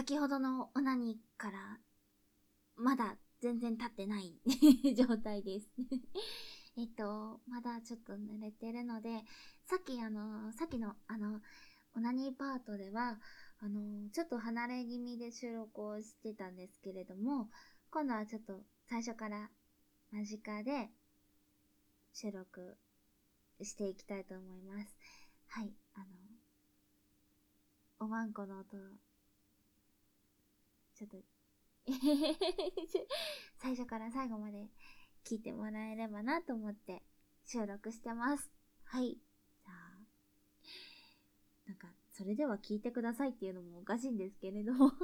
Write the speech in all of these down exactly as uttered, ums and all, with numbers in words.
先ほどのオナニーからまだ全然経ってない状態です。えっと、まだちょっと濡れてるので、さっきあの、さっきのあの、オナニーパートでは、あの、ちょっと離れ気味で収録をしてたんですけれども、今度はちょっと最初から間近で収録していきたいと思います。はい、あの、おまんこの音、ちょっと、最初から最後まで聞いてもらえればなと思って収録してます。はい。じゃあ、なんか、それでは聞いてくださいっていうのもおかしいんですけれども。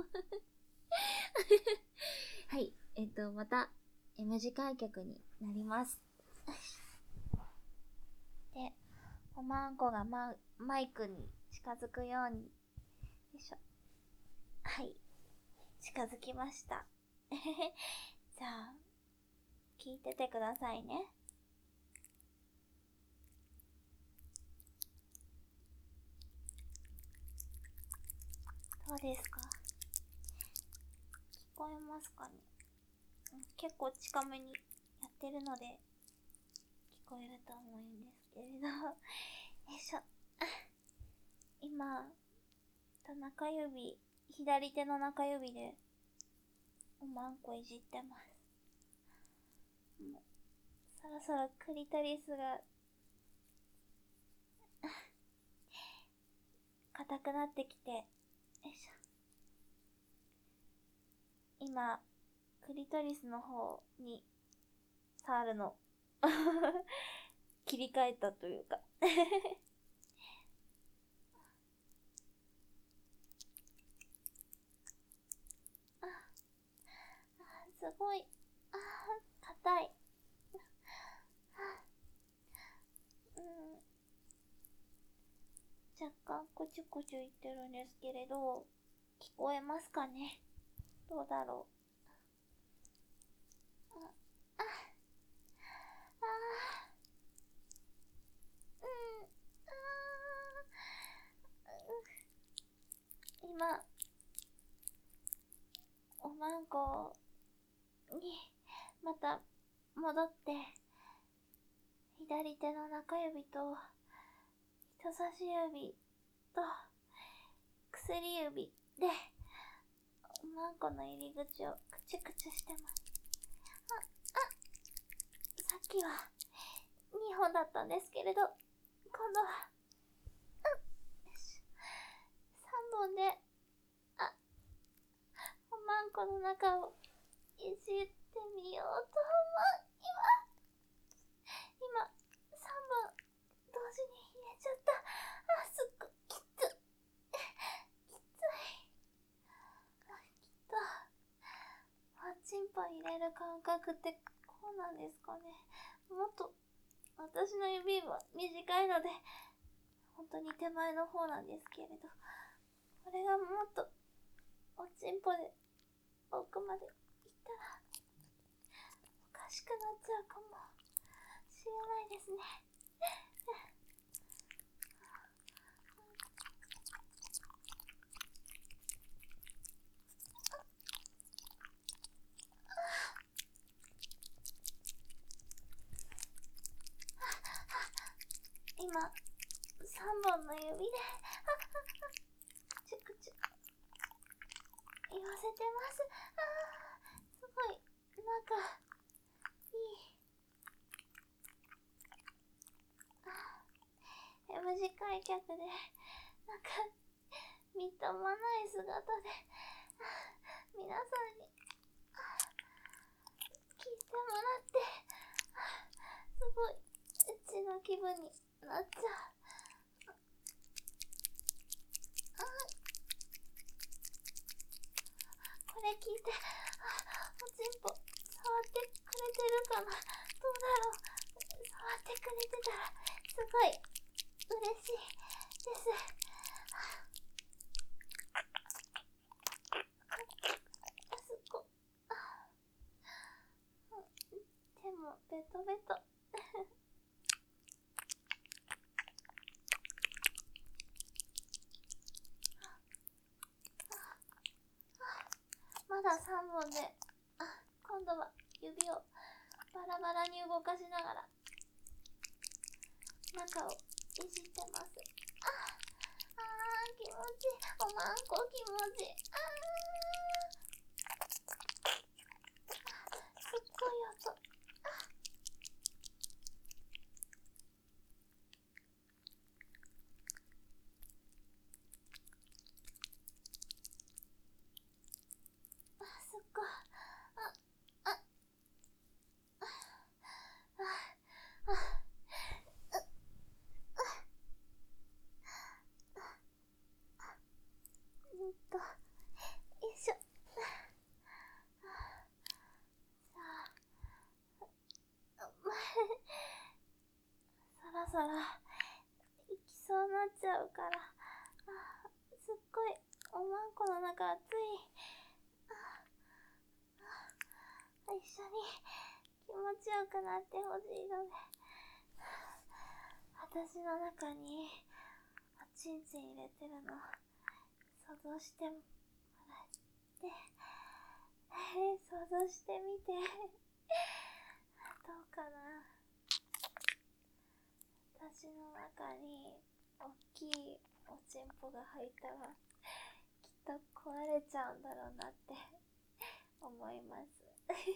はい。えっと、また、M 字開脚になります。で、おまんこがマ、マイクに近づくように、よいしょ。はい。近づきました。じゃあ、聞いててくださいね。どうですか？聞こえますかね？結構近めにやってるので聞こえると思うんですけれどよいしょ。今中指、左手の中指でおまんこいじってます。もうそろそろクリトリスが硬くなってきて、よいしょ。今クリトリスの方に触るの切り替えたというかああ、すごい、ああ、硬い。うん、若干こちょこちょ言ってるんですけれど、聞こえますかね？どうだろう。あ、あ、あー、うん、あー、今、おまんこにまた戻って、左手の中指と人差し指と薬指でおまんこの入り口をクチュクチュしてます。あ、あ、さっきはにほんだったんですけれど、今度は、うん、よし、さんぼんで、あ、おまんこの中をいじってみようと思う。今、今、さんぼん同時に入れちゃった。あ、すっごいきつい。きつい。あ、きっと、おちんぽ入れる感覚ってこうなんですかね。もっと、私の指は短いので、本当に手前の方なんですけれど、これがもっと、おちんぽで奥まで行ったら、おかしくなっちゃうかもしれないですね。今、さんぼんの指で、くちゅくちゅ言わせてます。あー、すごい、なんか、いい。あー、M 字開脚で、なんか、みっともない姿で、皆さんに、聞いてもらって、すごい、うちの気分になっちゃう。これ聞いて、おちんぽ触ってくれてるかな？どうだろう？触ってくれてたらすごい嬉しいです。あそこ、手もベトベト。あ側に動かしながら中をいじってます。ああー気持ちいい。おまんこ気持ちいい。あーすっごい音。あすっごい。あああああうんと、よいしょ。さあ、そろそろ行きそうになっちゃうから、あすっごいおまんこの中暑い。あ一緒に気持ちよくなってほしいので、私の中におちんちん入れてるの想像してもらって、想像してみてどうかな。私の中に大きいおちんぽが入ったらきっと壊れちゃうんだろうなって思います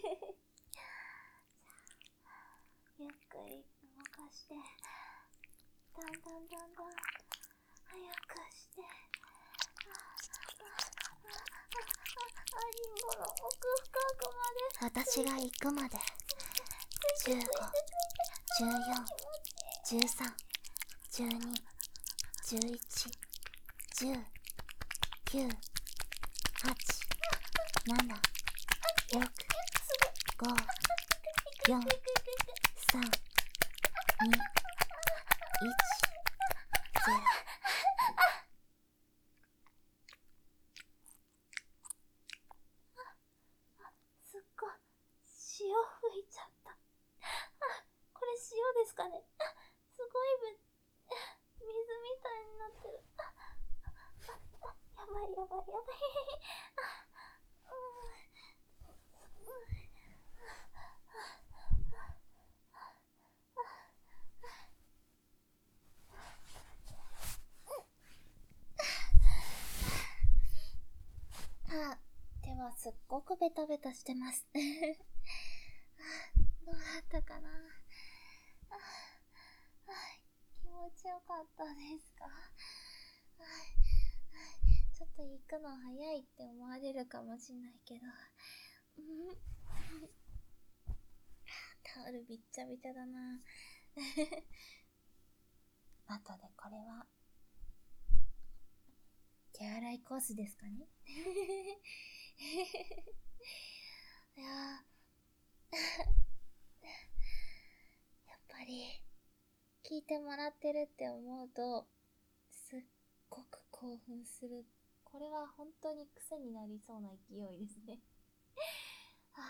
ゆっくり動かして、だんだんだんだん早くして、あリンゴの奥深くまで私が行くまでじゅうご、じゅうよん、じゅうさん、じゅうに、じゅういち、じゅう、きゅう、はち、なな、ろく、ご、よん、さん、に、いち、ゼロ。 すっごい潮吹いちゃった。あこれ塩ですかね。あすごいぶ水みたいになってる。ああやばいやばいやばいああ手はすっごくベタベタしてますどうだったかな。あ気持ちよかったですか。ちょっと行くの早いって思われるかもしんないけど、タオルびっちゃびちゃだなあとでこれは手洗いコースですかねいややっぱり聞いてもらってるって思うとすっごく興奮する。これは本当に癖になりそうな勢いですねは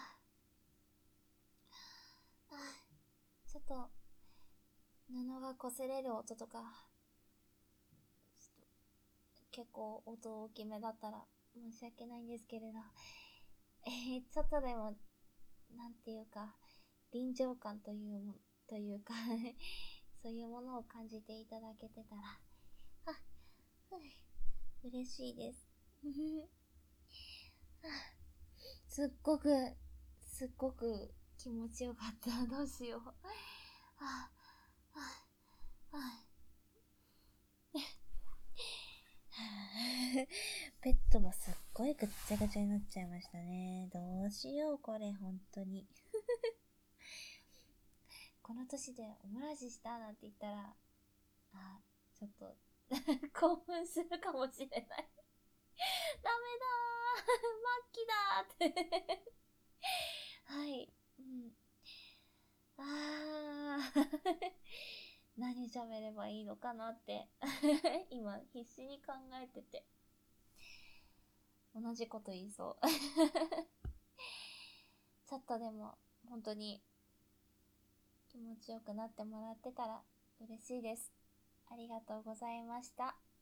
あ、はあ、ちょっと布が擦れる音とかちょっと結構音大きめだったら申し訳ないんですけれど、えー、ちょっとでもなんていうか臨場感というもというかそういうものを感じていただけてたらあ、嬉しいですすっごくすっごく気持ちよかったどうしようはあはあはあベッドもすっごいぐっちゃぐちゃになっちゃいましたね。どうしようこれ本当にこの年でおもらししたなんて言ったらあちょっと興奮するかもしれないダメだー末期だーってはい、うん、あー何喋ればいいのかなって今必死に考えてて同じこと言いそうちょっとでも本当に気持ちよくなってもらってたら嬉しいです。ありがとうございました。